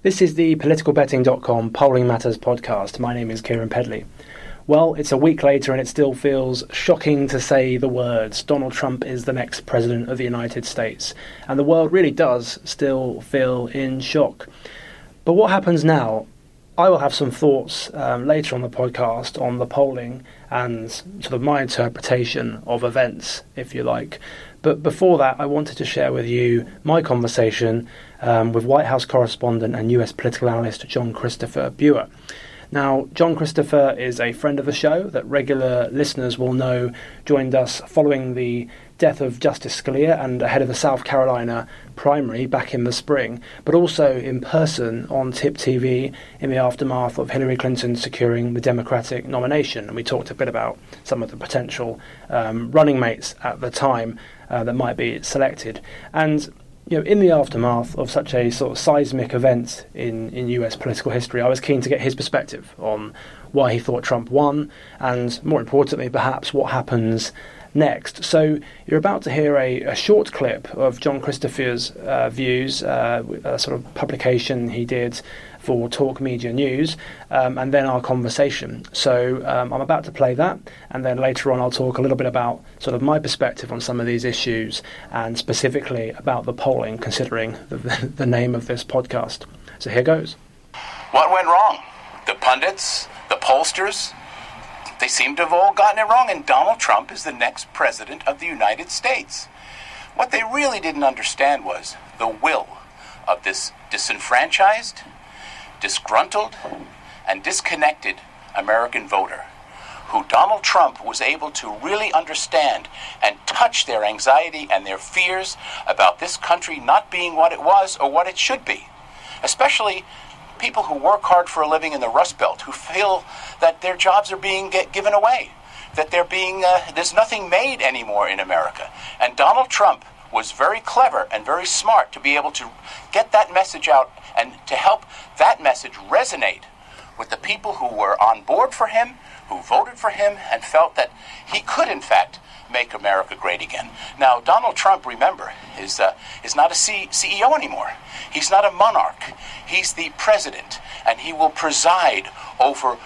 This is the politicalbetting.com Polling Matters podcast. My name is Kieran Pedley. Well, it's a week later and it still feels shocking to say the words. Donald Trump is the next president of the United States. And the world really does still feel in shock. But what happens now? I will have some thoughts later on the podcast on the polling and sort of my interpretation of events, if you like. But before that, I wanted to share with you my conversation with White House correspondent and US political analyst John Christopher Buer. Now, John Christopher is a friend of the show that regular listeners will know joined us following the death of Justice Scalia and ahead of the South Carolina primary back in the spring, but also in person on TIP TV in the aftermath of Hillary Clinton securing the Democratic nomination. And we talked a bit about some of the potential running mates at the time that might be selected. And in the aftermath of such a sort of seismic event in US political history, I was keen to get his perspective on why he thought Trump won, and more importantly, perhaps what happens next. So you're about to hear a short clip of John Christopher's views, a sort of publication he did for Talk Media News, and then our conversation. So I'm about to play that, and then later on I'll talk a little bit about sort of my perspective on some of these issues, and specifically about the polling, considering the name of this podcast. So here goes. What went wrong? The pundits, the pollsters, they seem to have all gotten it wrong, and Donald Trump is the next president of the United States. What they really didn't understand was the will of this disenfranchised, disgruntled, and disconnected American voter, who Donald Trump was able to really understand and touch their anxiety and their fears about this country not being what it was or what it should be. Especially people who work hard for a living in the Rust Belt, who feel that their jobs are being given away, that there's nothing made anymore in America. And Donald Trump was very clever and very smart to be able to get that message out and to help that message resonate with the people who were on board for him, who voted for him, and felt that he could, in fact, make America great again. Now, Donald Trump, remember, is not a CEO anymore. He's not a monarch. He's the president, and he will preside over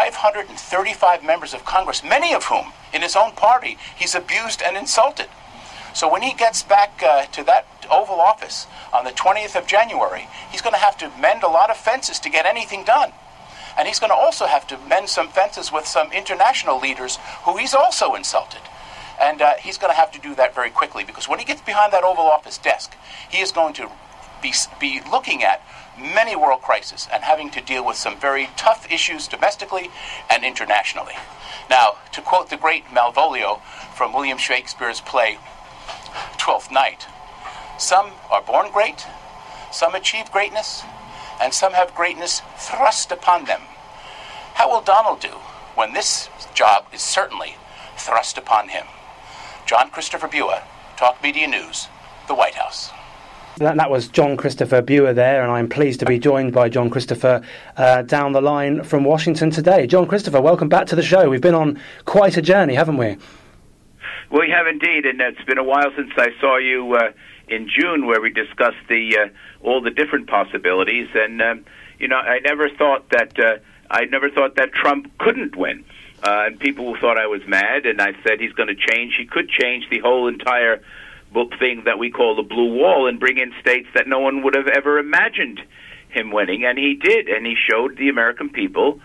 535 members of Congress, many of whom, in his own party, he's abused and insulted. So when he gets back to that Oval Office on the 20th of January, he's going to have to mend a lot of fences to get anything done. And he's going to also have to mend some fences with some international leaders who he's also insulted. And he's going to have to do that very quickly, because when he gets behind that Oval Office desk, he is going to be looking at many world crises and having to deal with some very tough issues domestically and internationally. Now, to quote the great Malvolio from William Shakespeare's play Twelfth Night, some are born great, some achieve greatness, and some have greatness thrust upon them. How will Donald do when this job is certainly thrust upon him? John Christopher Buer, Talk Media News, the White House. That was John Christopher Buer there, and I'm pleased to be joined by John Christopher down the line from Washington today. John Christopher, welcome back to the show. We've been on quite a journey, haven't we? We have indeed, and it's been a while since I saw you in June, where we discussed all the different possibilities. And I never thought that Trump couldn't win. And people thought I was mad, and I said he's going to change. He could change the whole entire book thing that we call the blue wall and bring in states that no one would have ever imagined him winning, and he did. And he showed the American people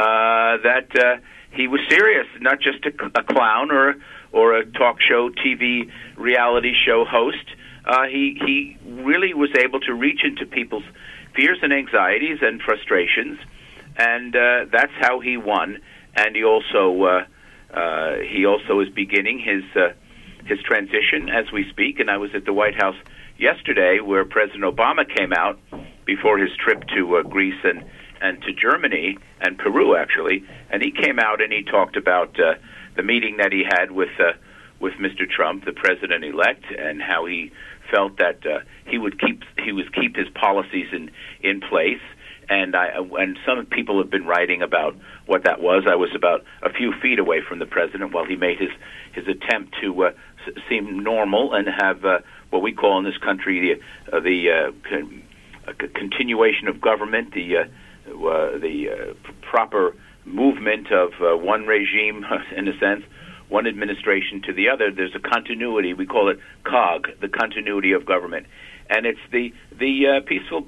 that he was serious, not just a clown or a talk show, TV reality show host. He really was able to reach into people's fears and anxieties and frustrations, and that's how he won. And he also is beginning his transition as we speak. And I was at the White House yesterday, where President Obama came out before his trip to Greece and to Germany and Peru, actually. And he came out and he talked about the meeting that he had with Mr. Trump, the president-elect, and how he felt that he would keep his policies in place. And some people have been writing about what that was. I was about a few feet away from the president while he made his attempt to seem normal and have what we call in this country the continuation of government, the proper movement of one regime, in a sense, one administration to the other. There's a continuity. We call it COG, the continuity of government, and it's the peaceful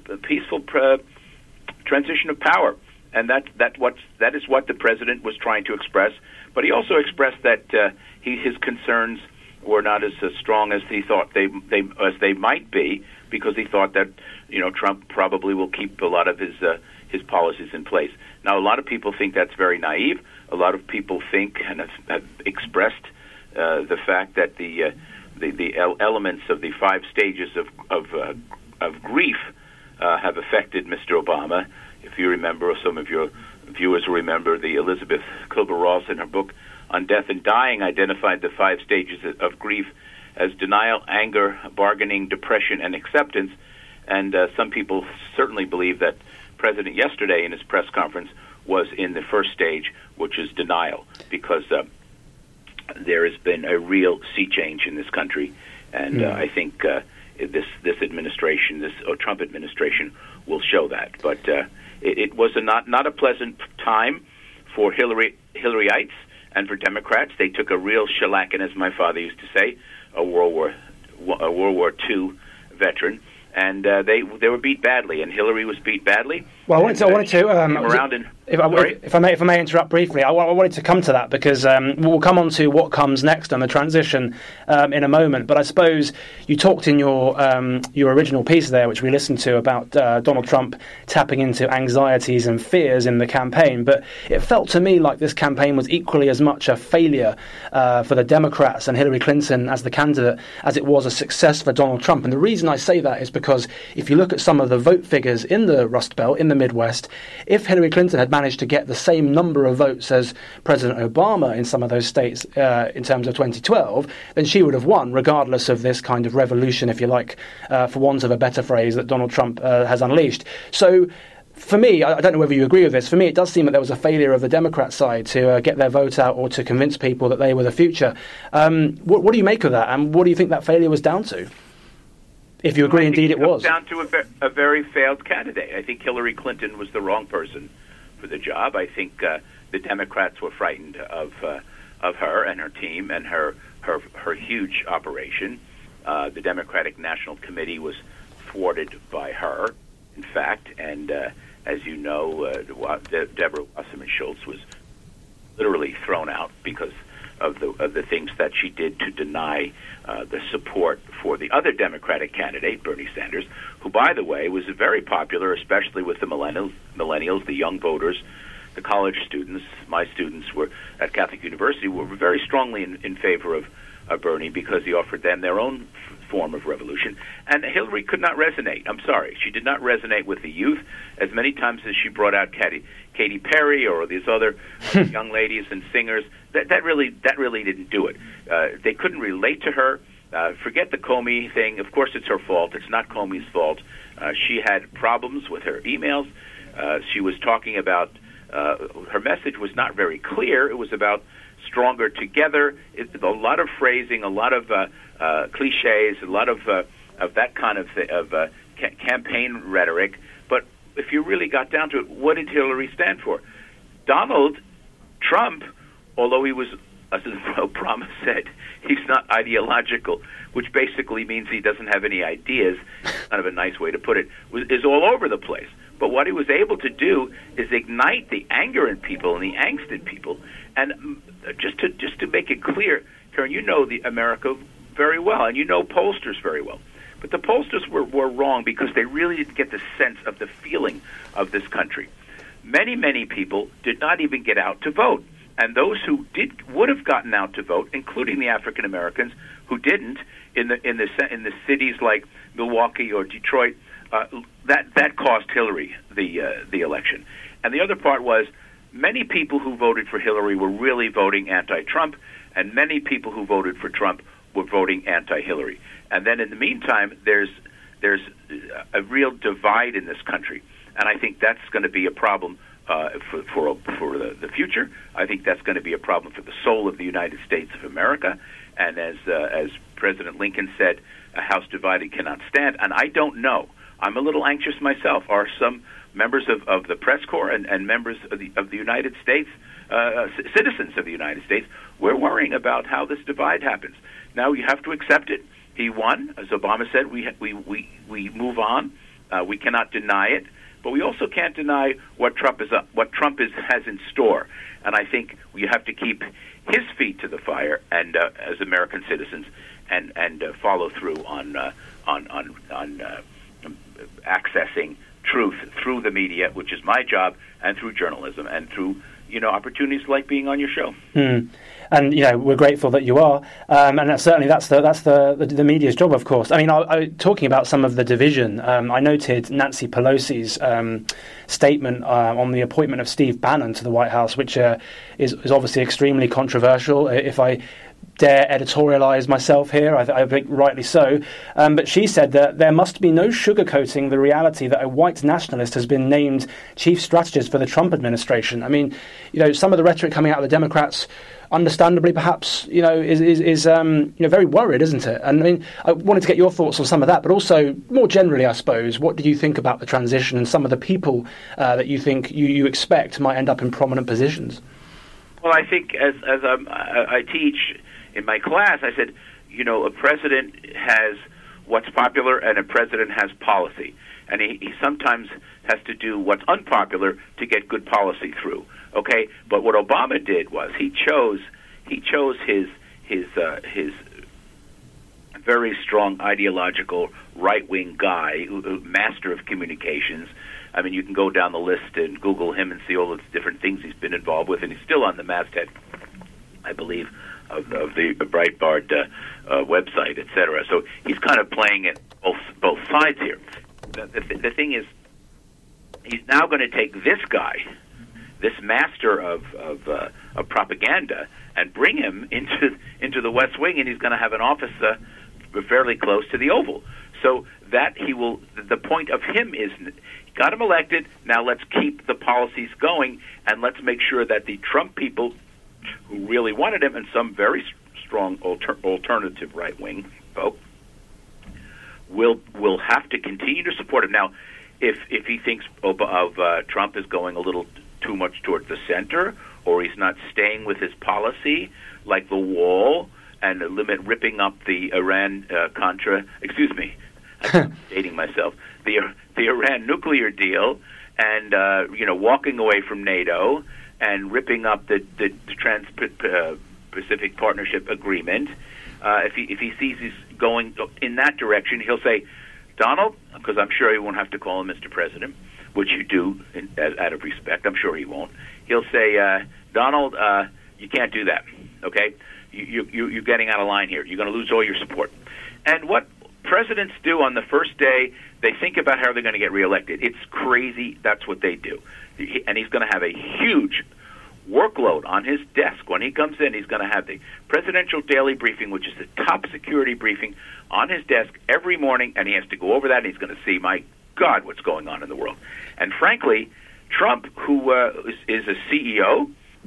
transition of power, and that is what the president was trying to express. But he also expressed that his concerns were not as strong as he thought they might be, because he thought that Trump probably will keep a lot of his policies in place. Now, a lot of people think that's very naive. A lot of people think and have expressed the fact that the elements of the 5 stages of grief have affected Mr. Obama. If you remember, or some of your viewers will remember, the Elizabeth Kubler-Ross in her book on Death and Dying identified the 5 stages of grief as denial, anger, bargaining, depression, and acceptance. And some people certainly believe that President yesterday in his press conference was in the first stage, which is denial, because there has been a real sea change in this country, and I think this administration, this Trump administration, will show that. But it was not a pleasant time for Hillaryites and for Democrats. They took a real shellacking, as my father used to say, a World War II veteran. And they were beat badly, and Hillary was beat badly. Well, I wanted to if I may interrupt briefly, I wanted to come to that, because we'll come on to what comes next and the transition in a moment. But I suppose you talked in your original piece there, which we listened to, about Donald Trump tapping into anxieties and fears in the campaign. But it felt to me like this campaign was equally as much a failure for the Democrats and Hillary Clinton as the candidate as it was a success for Donald Trump. And the reason I say that is because if you look at some of the vote figures in the Rust Belt, in the Midwest, if Hillary Clinton had managed to get the same number of votes as President Obama in some of those states in terms of 2012, then she would have won, regardless of this kind of revolution, if you like, for want of a better phrase, that Donald Trump has unleashed. So for me, I don't know whether you agree with this, for me it does seem that there was a failure of the Democrat side to get their vote out or to convince people that they were the future. What do you make of that, and what do you think that failure was down to? If you agree, indeed, it was. Down to a very failed candidate. I think Hillary Clinton was the wrong person for the job. I think the Democrats were frightened of her and her team and her huge operation. The Democratic National Committee was thwarted by her, in fact, and as you know, Deborah Wasserman Schultz was literally thrown out because of the things that she did to deny the support for the other Democratic candidate, Bernie Sanders, who, by the way, was very popular, especially with the millennials, the young voters, the college students. My students were at Catholic University were very strongly in favor of Bernie, because he offered them their own form of revolution. And Hillary could not resonate. I'm sorry. She did not resonate with the youth as many times as she brought out Katy Perry or these other young ladies and singers. That really didn't do it. They couldn't relate to her. Forget the Comey thing. Of course, it's her fault. It's not Comey's fault. She had problems with her emails. She was talking about her message was not very clear. It was about stronger together. A lot of phrasing, a lot of cliches, a lot of that kind of campaign rhetoric. But if you really got down to it, what did Hillary stand for? Donald Trump, although he was, as Obama said, he's not ideological, which basically means he doesn't have any ideas, kind of a nice way to put it, is all over the place. But what he was able to do is ignite the anger in people and the angst in people. And just to make it clear, Karen, you know the America very well, and you know pollsters very well. But the pollsters were wrong, because they really didn't get the sense of the feeling of this country. Many people did not even get out to vote. And those who would have gotten out to vote, including the African Americans who didn't, in the cities like Milwaukee or Detroit, that cost Hillary the election. And the other part was, many people who voted for Hillary were really voting anti-Trump, and many people who voted for Trump were voting anti-Hillary. And then in the meantime, there's a real divide in this country, and I think that's going to be a problem for the future. I think that's going to be a problem for the soul of the United States of America. And as President Lincoln said, a house divided cannot stand. And I don't know I'm a little anxious myself. Are some members of the press corps and members of the United States, citizens of the United States, we're worrying about how this divide happens. Now you have to accept it. He won, as Obama said. We move on. We cannot deny it, but we also can't deny what Trump has in store. And I think we have to keep his feet to the fire, and as American citizens, and follow through on accessing truth through the media, which is my job, and through journalism, and through opportunities like being on your show. And we're grateful that you are, and that's the media's job, of course. I mean, I talking about some of the division. I noted Nancy Pelosi's statement on the appointment of Steve Bannon to the White House, which is obviously extremely controversial. If I dare editorialize myself here, I think rightly so. But she said that there must be no sugarcoating the reality that a white nationalist has been named chief strategist for the Trump administration. I mean, some of the rhetoric coming out of the Democrats, understandably, perhaps, is very worried, isn't it? And I mean, I wanted to get your thoughts on some of that, but also more generally, I suppose, what do you think about the transition and some of the people that you think you expect might end up in prominent positions? Well, I think as I teach in my class, I said, a president has what's popular and a president has policy. And he sometimes has to do what's unpopular to get good policy through. Okay? But what Obama did was he chose his very strong ideological right-wing guy, master of communications. I mean, you can go down the list and Google him and see all the different things he's been involved with, and he's still on the masthead, I believe, of the Breitbart website, etc. So he's kind of playing it both sides here. The thing is, he's now going to take this guy, this master of propaganda, and bring him into the West Wing, and he's going to have an office fairly close to the Oval. So that he will. The point of him is, got him elected. Now let's keep the policies going, and let's make sure that the Trump people who really wanted him, and some very strong alternative right-wing folk, will have to continue to support him. Now, if he thinks of Trump as going a little too much towards the center, or he's not staying with his policy, like the wall and ripping up the Iran-Contra, I'm dating myself, the Iran nuclear deal, and walking away from NATO, and ripping up the Trans-Pacific Partnership Agreement, if he sees he's going in that direction, he'll say, Donald, because I'm sure he won't have to call him Mr. President, which you do out of respect. I'm sure he won't. He'll say, Donald, you can't do that, okay? You're getting out of line here. You're going to lose all your support. And what presidents do on the first day, they think about how they're going to get reelected. It's crazy. That's what they do. And he's going to have a huge workload on his desk. When he comes in, he's going to have the presidential daily briefing, which is the top security briefing, on his desk every morning, and he has to go over that, and he's going to see, my God, what's going on in the world. And frankly, Trump, who is a CEO,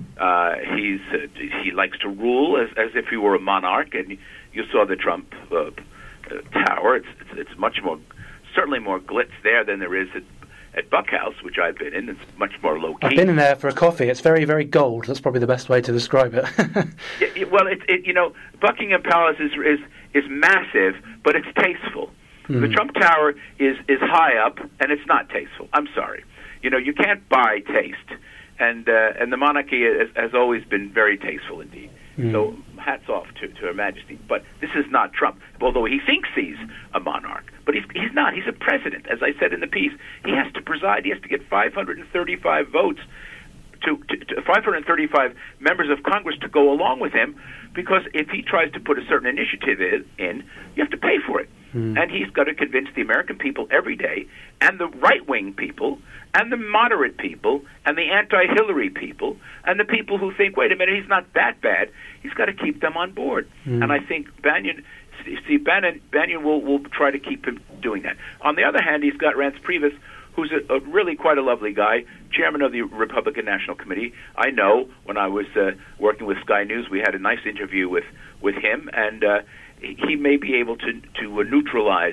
he likes to rule as if he were a monarch, and you saw the Trump Tower. It's much more, certainly more glitz there than there is at Buckhouse, which I've been in. It's much more low-key. I've been in there for a coffee. It's very, very gold. That's probably the best way to describe it. Well, Buckingham Palace is massive, but it's tasteful. The Trump Tower is high up, and it's not tasteful. I'm sorry. You can't buy taste, and the monarchy has always been very tasteful indeed. So hats off to Her Majesty. But this is not Trump, although he thinks he's a monarch. But he's not. He's a president. As I said in the piece, he has to preside. He has to get 535 votes, to 535 members of Congress to go along with him, because if he tries to put a certain initiative in, you have to pay for it. And he's got to convince the American people every day, and the right-wing people, and the moderate people, and the anti-Hillary people, and the people who think, wait a minute, he's not that bad. He's got to keep them on board. And I think Bannon will try to keep him doing that. On the other hand, he's got Reince Priebus, who's a really quite a lovely guy, chairman of the Republican National Committee. I know when I was working with Sky News, we had a nice interview with him, and he may be able to neutralize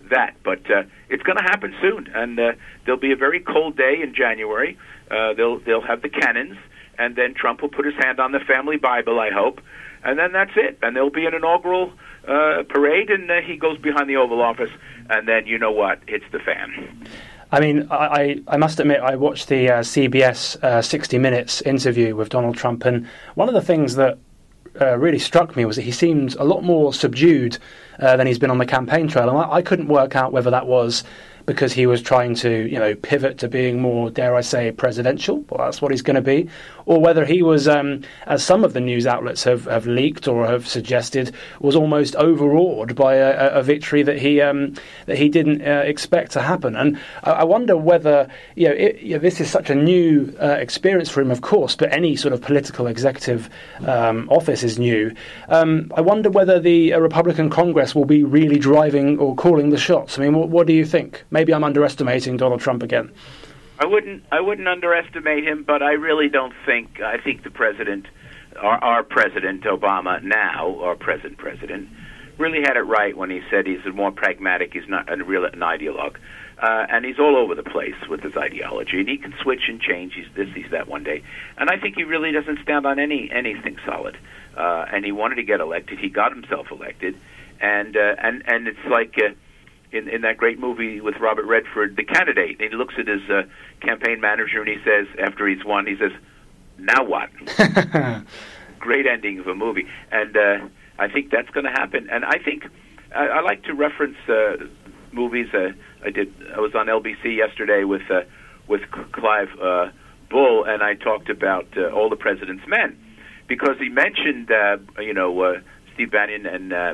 that. But it's going to happen soon, and there'll be a very cold day in January. They'll have the cannons, and then Trump will put his hand on the family Bible, I hope, and then that's it. And there'll be an inaugural parade, and he goes behind the Oval Office, and then you know what? Hits the fan. I mean, I must admit, I watched the CBS 60 Minutes interview with Donald Trump, and one of the things that really struck me was that he seemed a lot more subdued than he's been on the campaign trail. And I couldn't work out whether that was because he was trying to, pivot to being more, dare I say, presidential. Well, that's what he's going to be. Or whether he was, as some of the news outlets have leaked or have suggested, was almost overawed by a victory that he didn't expect to happen. And I wonder whether, this is such a new experience for him, of course, but any sort of political executive office is new. I wonder whether the Republican Congress will be really driving or calling the shots. I mean, what do you think? Maybe I'm underestimating Donald Trump again. I wouldn't underestimate him, but I really don't think. I think the president, our President Obama now, our present president, really had it right when he said he's more pragmatic. He's not an ideologue, and he's all over the place with his ideology. And he can switch and change. He's this, he's that one day, and I think he really doesn't stand on anything solid. And he wanted to get elected. He got himself elected, and it's like. In that great movie with Robert Redford, The Candidate, and he looks at his campaign manager and he says, after he's won, he says, "Now what?" Great ending of a movie, and I think that's going to happen. And I think I like to reference movies. I was on LBC yesterday with Clive Bull, and I talked about All the President's Men, because he mentioned Steve Bannon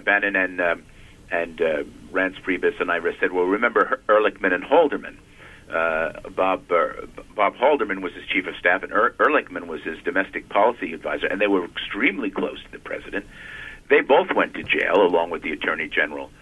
and Rance Priebus, and I said, well, remember Ehrlichman and Haldeman. Bob Haldeman was his chief of staff, and Ehrlichman was his domestic policy advisor, and they were extremely close to the president. They both went to jail, along with the Attorney General,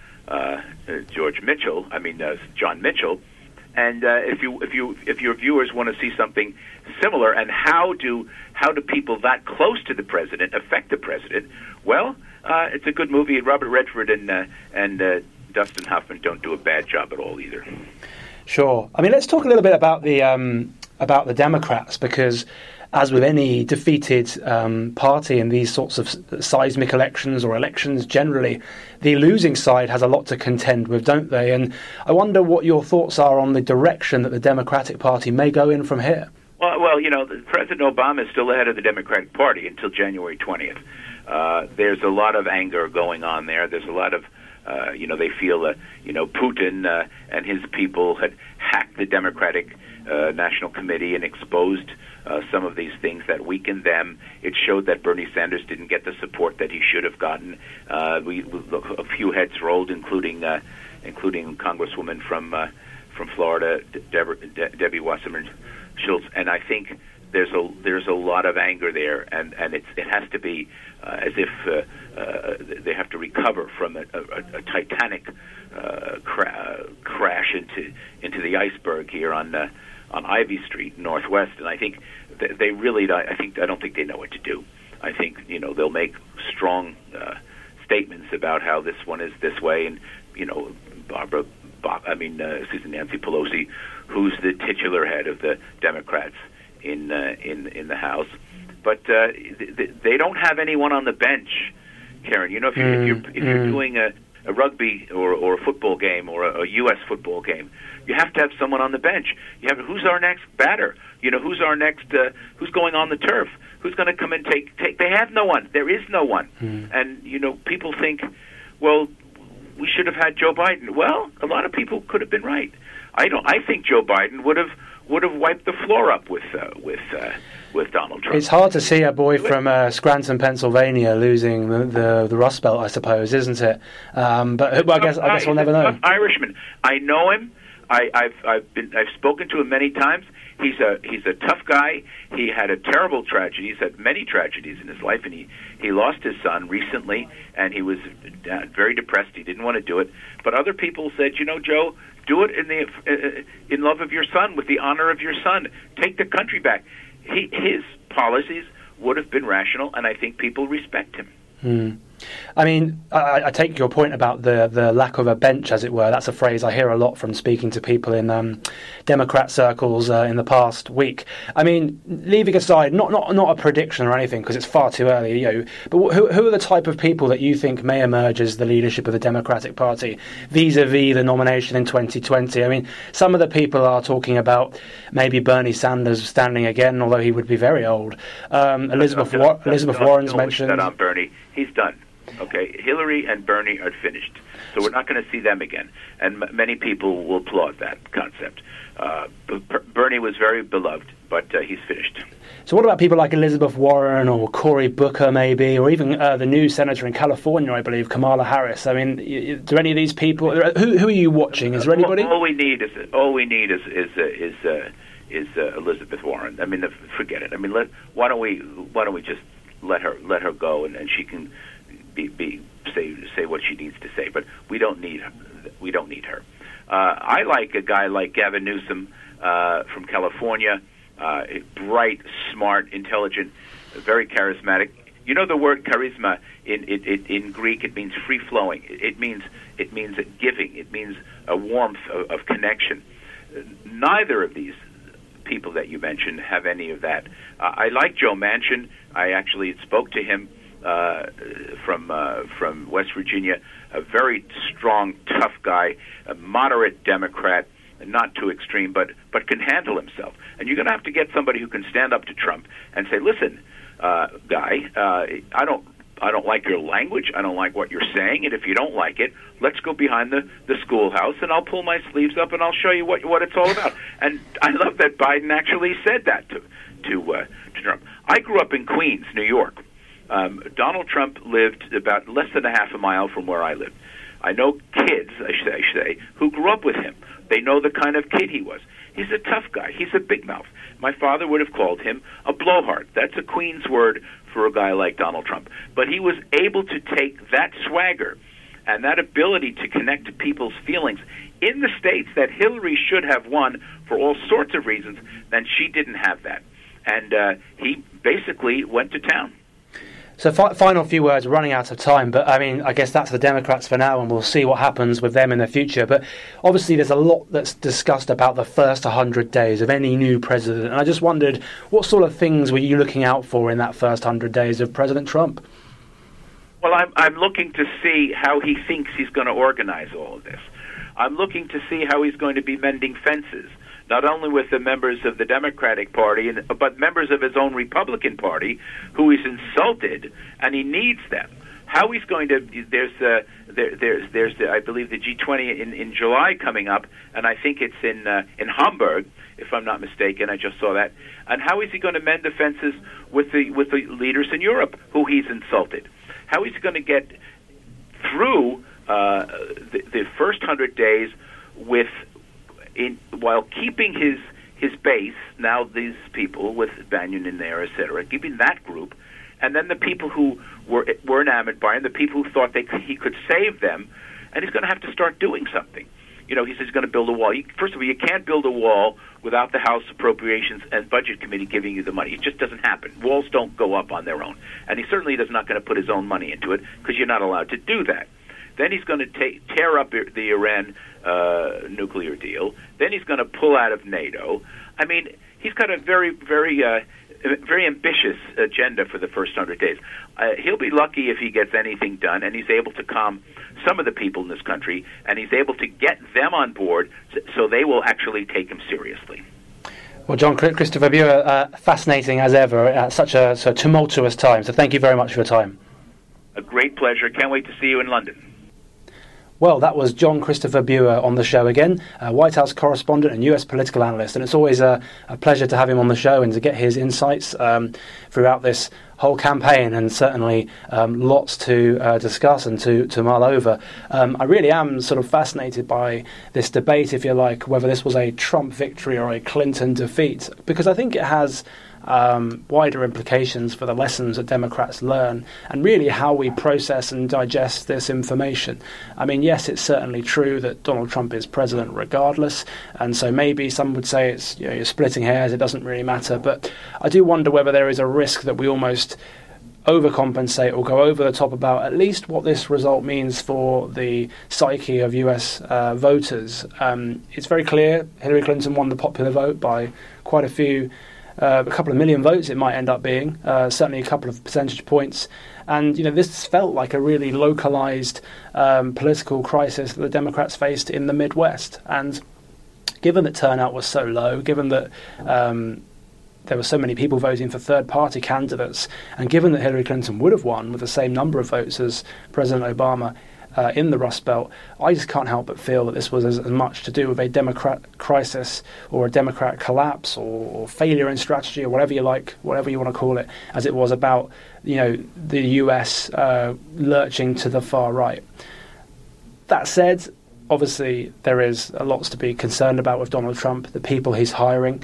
John Mitchell. And if your viewers want to see something similar, and how do people that close to the president affect the president? Well, it's a good movie. Robert Redford and Dustin Hoffman don't do a bad job at all either. Sure. I mean, let's talk a little bit about the Democrats, because as with any defeated party in these sorts of seismic elections or elections generally, the losing side has a lot to contend with, don't they? And I wonder what your thoughts are on the direction that the Democratic Party may go in from here. Well, President Obama is still ahead of the Democratic Party until January 20th. There's a lot of anger going on there. There's a lot of, they feel, Putin and his people had hacked the Democratic National Committee and exposed some of these things that weakened them. It showed that Bernie Sanders didn't get the support that he should have gotten. A few heads rolled, including Congresswoman from Florida, Debbie Wasserman Schultz, and I think there's a lot of anger there, and it has to be as if they have to recover from a Titanic crash into the iceberg here on Ivy Street Northwest, and I think they really I don't think they know what to do. I think they'll make strong statements about how this one is this way, and Nancy Pelosi, who's the titular head of the Democrats in the House, but they don't have anyone on the bench, Karen. If you're doing a rugby or a football game or a U.S. football game, you have to have someone on the bench. You have who's our next batter? Who's our next? Who's going on the turf? Who's going to come and take? They have no one. There is no one. And people think, well, we should have had Joe Biden. Well, a lot of people could have been right. I think Joe Biden would have wiped the floor up with Donald Trump. It's hard to see a boy from Scranton, Pennsylvania, losing the Rust Belt, I suppose, isn't it? But I guess we'll never know. Irishman. I know him. I've spoken to him many times. He's a tough guy. He had a terrible tragedy. He's had many tragedies in his life, and he lost his son recently, and he was very depressed. He didn't want to do it. But other people said, Joe, do it in love of your son, with the honor of your son. Take the country back. His policies would have been rational, and I think people respect him. I mean, I take your point about the lack of a bench, as it were. That's a phrase I hear a lot from speaking to people in Democrat circles in the past week. I mean, leaving aside, not a prediction or anything, because it's far too early, but who are the type of people that you think may emerge as the leadership of the Democratic Party vis-a-vis the nomination in 2020? I mean, some of the people are talking about maybe Bernie Sanders standing again, although he would be very old. Elizabeth Warren's mentioned... That on Bernie. He's done. Okay, Hillary and Bernie are finished, so we're not going to see them again, and many people will applaud that concept. Bernie was very beloved, but he's finished. So what about people like Elizabeth Warren or Cory Booker maybe, or even the new senator in California, I believe, Kamala Harris? I mean, do any of these people, who are you watching? Is there anybody? All we need is Elizabeth Warren. I mean, forget it. I mean, why don't we just let her go, and she can say what she needs to say, but we don't need her. I like a guy like Gavin Newsom from California, bright, smart, intelligent, very charismatic. You know the word charisma in Greek, it means free flowing. It means giving. It means a warmth of connection. Neither of these people that you mentioned have any of that. I like Joe Manchin. I actually spoke to him from West Virginia, a very strong, tough guy, a moderate Democrat, not too extreme, but can handle himself. And you're going to have to get somebody who can stand up to Trump and say, "Listen, guy, I don't like your language. I don't like what you're saying. And if you don't like it, let's go behind the schoolhouse, and I'll pull my sleeves up and I'll show you what it's all about." And I love that Biden actually said that to Trump. I grew up in Queens, New York. Donald Trump lived about less than a half a mile from where I lived. I know kids, I should say, who grew up with him. They know the kind of kid he was. He's a tough guy. He's a big mouth. My father would have called him a blowhard. That's a Queens word for a guy like Donald Trump. But he was able to take that swagger and that ability to connect to people's feelings in the states that Hillary should have won for all sorts of reasons, then she didn't have that. And he basically went to town. So final few words, we're running out of time, but I mean, I guess that's the Democrats for now, and we'll see what happens with them in the future. But obviously there's a lot that's discussed about the first 100 days of any new president, and I just wondered, what sort of things were you looking out for in that first 100 days of President Trump? Well, I'm looking to see how he thinks he's going to organize all of this. I'm looking to see how he's going to be mending fences, not only with the members of the Democratic Party, but members of his own Republican Party, who he's insulted, and he needs them. How he's going to there's I believe the G20 in July coming up, and I think it's in Hamburg, if I'm not mistaken. I just saw that. And how is he going to mend the fences with the leaders in Europe, who he's insulted? How is he going to get through the first 100 days while keeping his base, now these people with Bannon in there, etc., keeping that group, and then the people who were enamored by him, the people who thought he could save them, and he's going to have to start doing something. He says he's going to build a wall. First of all, you can't build a wall without the House Appropriations and Budget Committee giving you the money. It just doesn't happen. Walls don't go up on their own. And he certainly is not going to put his own money into it, because you're not allowed to do that. Then he's going to tear up the Iran nuclear deal. Then he's going to pull out of NATO. I mean, he's got a very, very, very ambitious agenda for the first 100 days. He'll be lucky if he gets anything done, and he's able to calm some of the people in this country, and he's able to get them on board so they will actually take him seriously. Well, John Christopher Buer, fascinating as ever at such a tumultuous time. So thank you very much for your time. A great pleasure. Can't wait to see you in London. Well, that was John Christopher Buer on the show again, White House correspondent and US political analyst, and it's always a pleasure to have him on the show and to get his insights throughout this whole campaign, and certainly lots to discuss and to mull over. I really am sort of fascinated by this debate, if you like, whether this was a Trump victory or a Clinton defeat, because I think it has wider implications for the lessons that Democrats learn and really how we process and digest this information. I mean, yes, it's certainly true that Donald Trump is president regardless, and so maybe some would say it's you're splitting hairs, it doesn't really matter, but I do wonder whether there is a risk that we almost overcompensate or go over the top about at least what this result means for the psyche of US voters. It's very clear Hillary Clinton won the popular vote by quite a couple of million votes it might end up being, certainly a couple of percentage points. And, this felt like a really localized political crisis that the Democrats faced in the Midwest. And given that turnout was so low, given that there were so many people voting for third-party candidates, and given that Hillary Clinton would have won with the same number of votes as President Obama in the Rust Belt, I just can't help but feel that this was as much to do with a Democrat crisis or a Democrat collapse or failure in strategy or whatever you want to call it, as it was about the US lurching to the far right. That said, obviously there is lots to be concerned about with Donald Trump, the people he's hiring,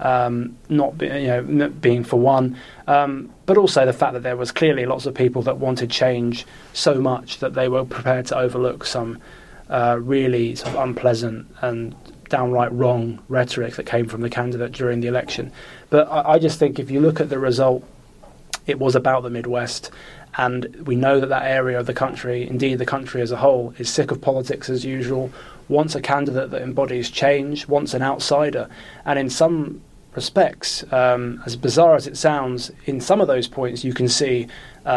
not being for one, but also the fact that there was clearly lots of people that wanted change so much that they were prepared to overlook some really sort of unpleasant and downright wrong rhetoric that came from the candidate during the election. But I just think if you look at the result, it was about the Midwest. And we know that area of the country, indeed the country as a whole, is sick of politics as usual, wants a candidate that embodies change, wants an outsider. And in some respects, as bizarre as it sounds, in some of those points you can see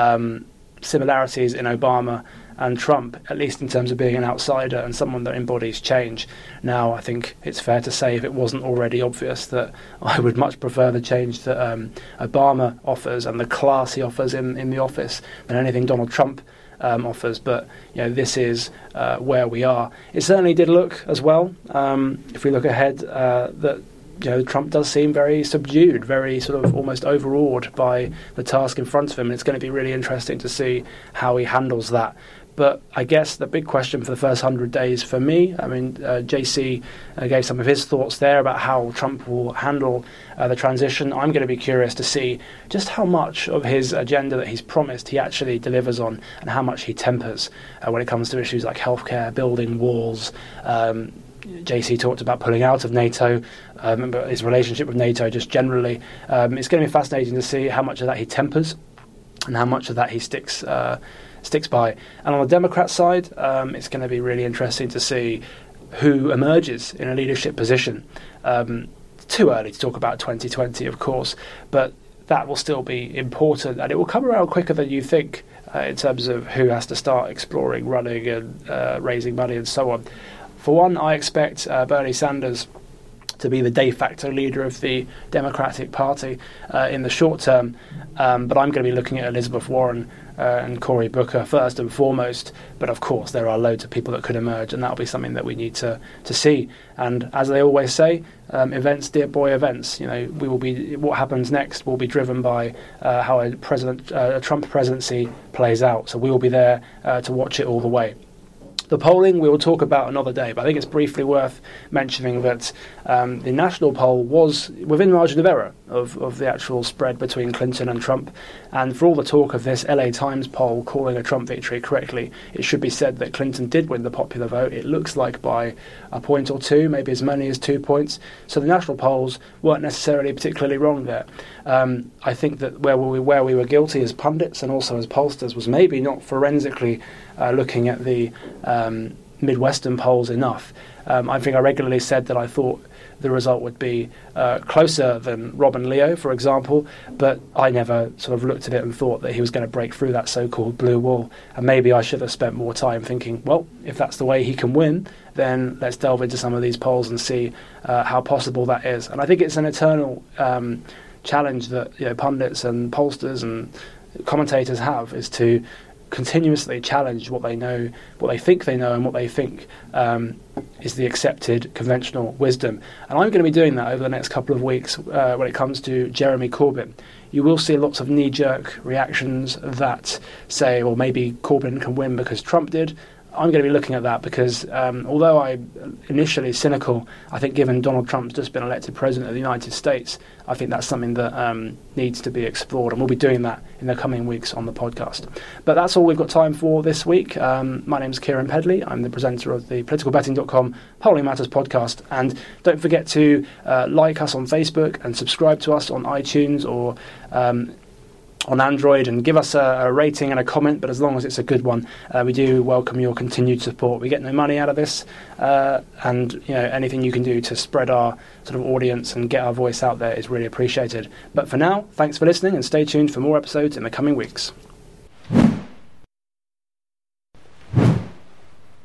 similarities in Obama and Trump, at least in terms of being an outsider and someone that embodies change. Now, I think it's fair to say, if it wasn't already obvious, that I would much prefer the change that Obama offers and the class he offers in the office than anything Donald Trump offers. But this is where we are. It certainly did look as well, if we look ahead, that Trump does seem very subdued, very sort of almost overawed by the task in front of him. And it's going to be really interesting to see how he handles that. But I guess the big question for the first 100 days for me, JC gave some of his thoughts there about how Trump will handle the transition. I'm going to be curious to see just how much of his agenda that he's promised he actually delivers on, and how much he tempers when it comes to issues like healthcare, building walls. JC talked about pulling out of NATO, but his relationship with NATO just generally. It's going to be fascinating to see how much of that he tempers and how much of that he sticks by. And on the Democrat side, it's going to be really interesting to see who emerges in a leadership position. Too early to talk about 2020, of course, but that will still be important, and it will come around quicker than you think in terms of who has to start exploring, running and raising money and so on. For one, I expect Bernie Sanders to be the de facto leader of the Democratic Party in the short term, but I'm going to be looking at Elizabeth Warren and Cory Booker first and foremost. But of course, there are loads of people that could emerge, and that'll be something that we need to see. And as they always say, events, dear boy, events. We will be. What happens next will be driven by how a Trump presidency plays out. So we will be there to watch it all the way. The polling we will talk about another day, but I think it's briefly worth mentioning that the national poll was within margin of error of the actual spread between Clinton and Trump. And for all the talk of this LA Times poll calling a Trump victory correctly, it should be said that Clinton did win the popular vote. It looks like by a point or two, maybe as many as 2 points. So the national polls weren't necessarily particularly wrong there. I think that where we were guilty as pundits and also as pollsters was maybe not forensically looking at the Midwestern polls enough. I think I regularly said that I thought the result would be closer than Rob and Leo, for example, but I never sort of looked at it and thought that he was going to break through that so-called blue wall. And maybe I should have spent more time thinking, well, if that's the way he can win, then let's delve into some of these polls and see how possible that is. And I think it's an eternal challenge that pundits and pollsters and commentators have, is to continuously challenge what they know, what they think they know, and what they think is the accepted conventional wisdom. And I'm going to be doing that over the next couple of weeks when it comes to Jeremy Corbyn. You will see lots of knee-jerk reactions that say, well, maybe Corbyn can win because Trump did. I'm going to be looking at that because although I'm initially cynical, I think given Donald Trump's just been elected president of the United States, I think that's something that needs to be explored, and we'll be doing that in the coming weeks on the podcast. But that's all we've got time for this week. My name's Kieran Pedley. I'm the presenter of the politicalbetting.com Polling Matters podcast, and don't forget to like us on Facebook and subscribe to us on iTunes or on Android and give us a rating and a comment, but as long as it's a good one, we do welcome your continued support. We get no money out of this, and anything you can do to spread our sort of audience and get our voice out there is really appreciated. But for now, thanks for listening, and stay tuned for more episodes in the coming weeks.